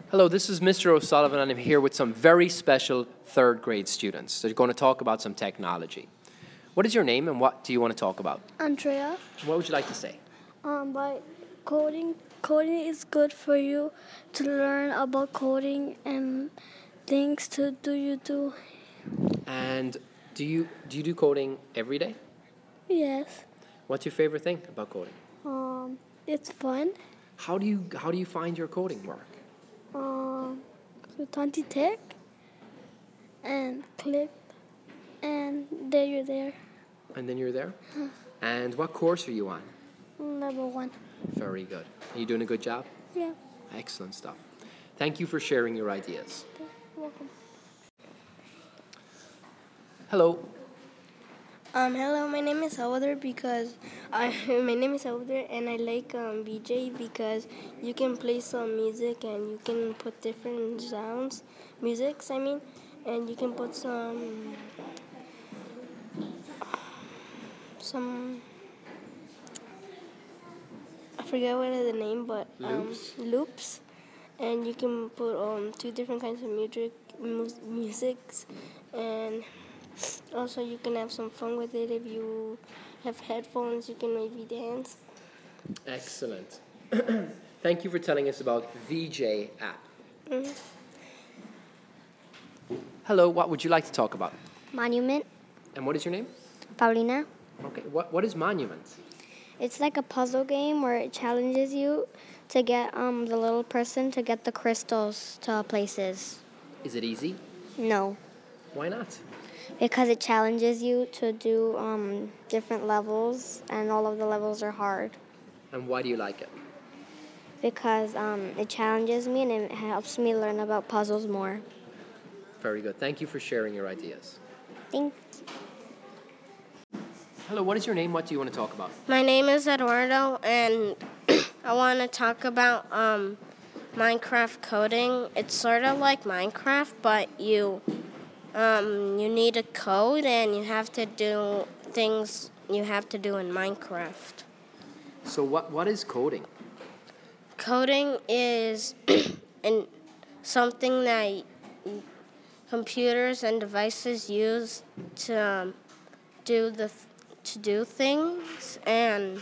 Hello, this is Mr. O'Sullivan, and I'm here with some very special third grade students. They're going to talk about some technology. What is your name and what do you want to talk about? Andrea, What would you like to say? by coding is good for you to learn about coding and things to do. And do you do coding every day? Yes. What's your favorite thing about coding? It's fun. How do you find your coding work? With 20 tick and click, and there you're there. And then you're there? And what course are you on? Level 1. Very good. Are you doing a good job? Yeah. Excellent stuff. Thank you for sharing your ideas. You're welcome. Hello. Hello, my name is Salvador and I like VJ because you can play some music and you can put different musics, and you can put some I forget what is the name, but loops, and you can put two different kinds of musics, and also you can have some fun with it. If you have headphones, you can maybe dance. Excellent. Thank you for telling us about VJ app. Mm-hmm. Hello, what would you like to talk about? Monument, And what is your name? Paulina. Okay, what is Monument? It's like a puzzle game where it challenges you to get the little person to get the crystals to places. Is it easy? No, Why not? because it challenges you to do different levels, and all of the levels are hard. And why do you like it? Because it challenges me and it helps me learn about puzzles more. Very good. Thank you for sharing your ideas. Thanks. Hello, what is your name? What do you want to talk about? My name is Eduardo, and I want to talk about Minecraft coding. It's sort of like Minecraft, but you need a code, and you have to do things you have to do in Minecraft. So what is coding? Coding is something that computers and devices use to do things, and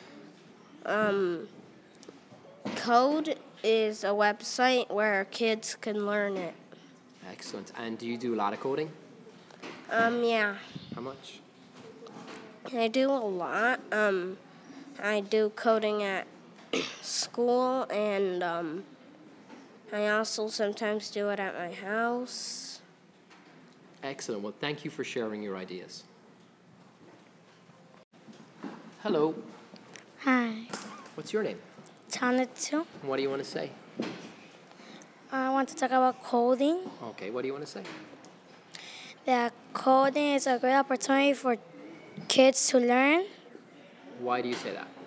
code is a website where kids can learn it. Excellent. And do you do a lot of coding? Yeah, How much? I do a lot. I do coding at school, and I also sometimes do it at my house. Excellent. Well, thank you for sharing your ideas. Hello. Hi. What's your name? Tanatu. And what do you want to say? I want to talk about coding. Okay, what do you want to say? That coding is a great opportunity for kids to learn Why do you say that?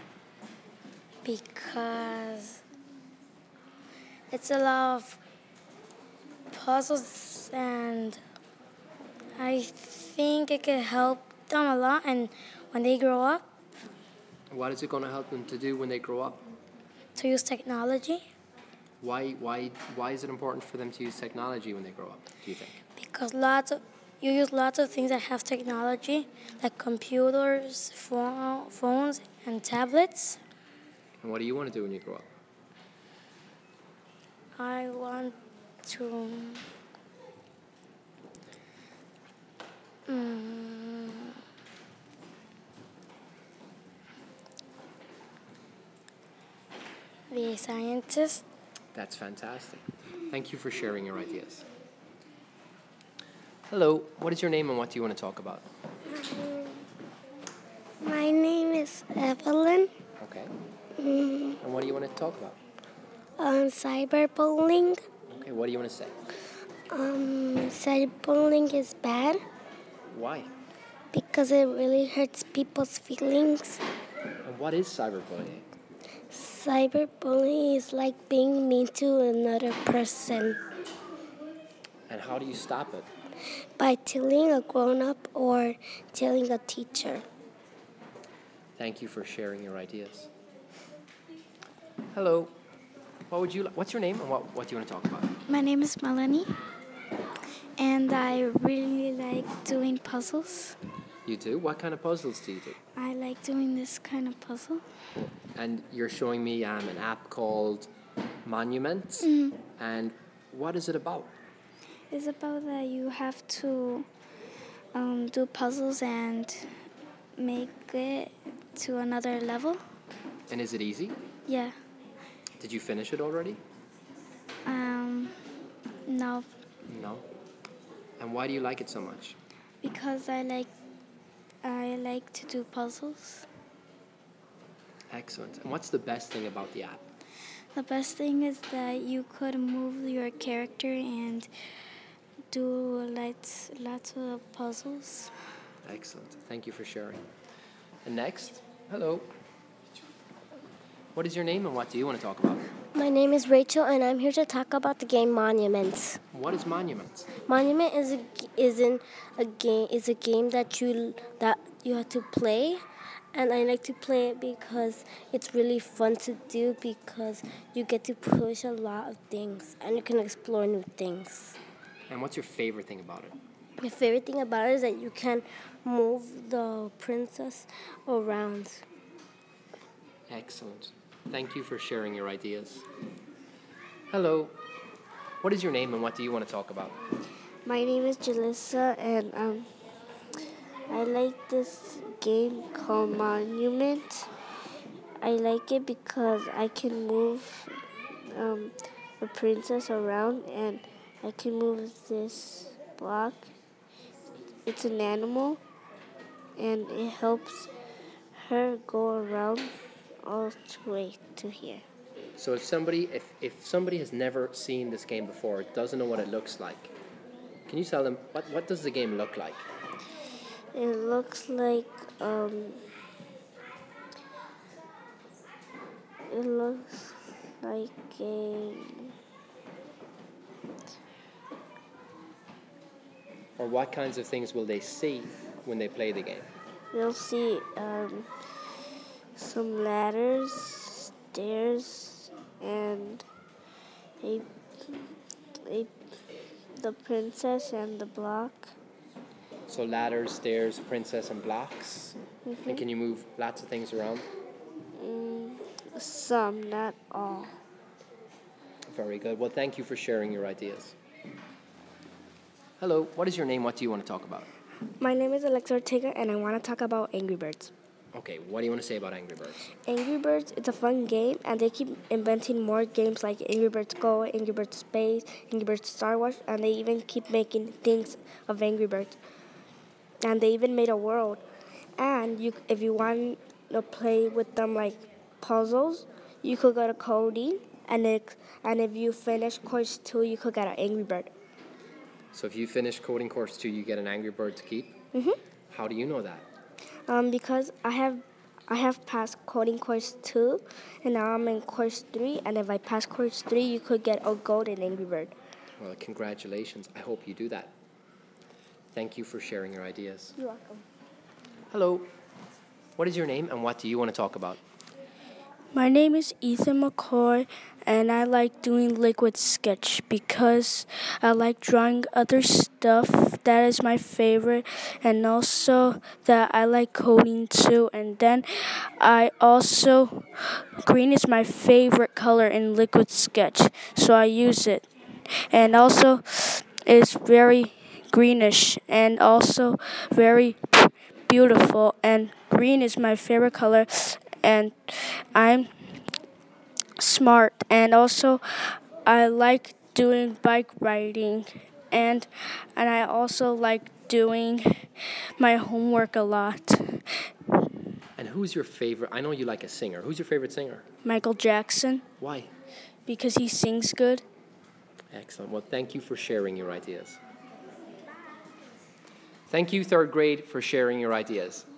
because it's a lot of puzzles, and I think it could help them a lot, and when they grow up, What is it going to help them to do when they grow up? to use technology, Why is it important for them to use technology when they grow up, do you think? because you use lots of things that have technology, like computers, phones, and tablets. And what do you want to do when you grow up? I want to be a scientist. That's fantastic. Thank you for sharing your ideas. Hello, what is your name and what do you want to talk about? My name is Evelyn. Okay. And what do you want to talk about? Cyberbullying. Okay, what do you want to say? Cyberbullying is bad Why? because it really hurts people's feelings. And what is cyberbullying? Cyberbullying is like being mean to another person And how do you stop it? by telling a grown-up or telling a teacher. Thank you for sharing your ideas. Hello. What's your name and what do you want to talk about? My name is Melanie, and I really like doing puzzles. You do? What kind of puzzles do you do? I like doing this kind of puzzle. And you're showing me an app called Monuments. And what is it about? It's about that you have to do puzzles and make it to another level. And is it easy? Yeah. Did you finish it already? No, No. And why do you like it so much? because I like to do puzzles. Excellent. And what's the best thing about the app? The best thing is that you could move your character and do lots of puzzles. Excellent. Thank you for sharing. And next, hello. What is your name and what do you want to talk about? My name is Rachel, and I'm here to talk about the game Monuments. What is Monuments? Monument is a game that you have to play, and I like to play it because it's really fun to do because you get to push a lot of things and you can explore new things. And what's your favorite thing about it? My favorite thing about it is that you can move the princess around. Excellent. Thank you for sharing your ideas. Hello. What is your name and what do you want to talk about? My name is Jalissa, and I like this game called Monument. I like it because I can move the princess around, and I can move this block. It's an animal, and it helps her go around all the way to here. So if somebody has never seen this game before, doesn't know what it looks like, can you tell them what does the game look like? It looks like a Or what kinds of things will they see when they play the game? you'll see some ladders, stairs, and the princess and the block. So ladders, stairs, princess, and blocks. And can you move lots of things around? Some, not all. Very good. Well, thank you for sharing your ideas. Hello, what is your name? What do you want to talk about? My name is Alexa Ortega, and I want to talk about Angry Birds. Okay, what do you want to say about Angry Birds? Angry Birds, it's a fun game, and they keep inventing more games like Angry Birds Go, Angry Birds Space, Angry Birds Star Wars, and they even keep making things of Angry Birds. And they even made a world. And if you want to play with them like puzzles, you could go to coding, and if you finish course 2, you could get an Angry Bird. So if you finish coding course 2, you get an Angry Bird to keep? How do you know that? Because I have passed coding course 2, and now I'm in course 3, and if I pass course 3, you could get a golden Angry Bird. Well, congratulations. I hope you do that. Thank you for sharing your ideas. You're welcome. Hello. What is your name and what do you want to talk about? My name is Ethan McCoy, and I like doing liquid sketch because I like drawing other stuff. That is my favorite, and also that I like coding too. And then green is my favorite color in liquid sketch, so I use it. And also, it's very greenish and also very beautiful, and green is my favorite color, and I'm smart, and also I like doing bike riding, and I also like doing my homework a lot. And who's your favorite? I know you like a singer. Who's your favorite singer? Michael Jackson, Why? because he sings good. Excellent. Well, thank you for sharing your ideas. Thank you, third grade, for sharing your ideas.